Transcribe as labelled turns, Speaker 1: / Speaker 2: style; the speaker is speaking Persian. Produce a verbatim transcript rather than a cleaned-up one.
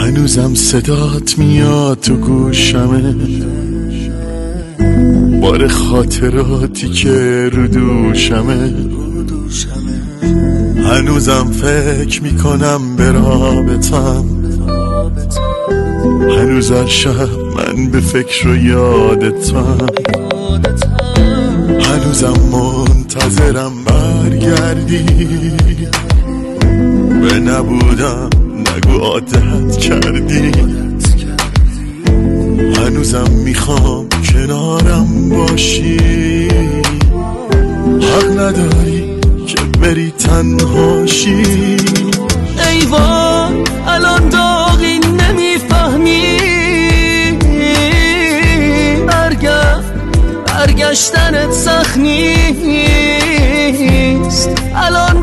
Speaker 1: هنوزم صدات میاد تو گوشمه، بار خاطراتی که رو دوشمه. هنوزم فکر میکنم به رابطم، هنوز هر شب من به فکر و یادتم. هنوزم منتظرم برگردی، به نبودم نگو عادت کردی. هنوزم میخوام کنارم باشی، حق نداری که بری تنهاشی.
Speaker 2: ای وای الان داغی نمیفهمی، برگشت برگشتنت سخت نیست. الان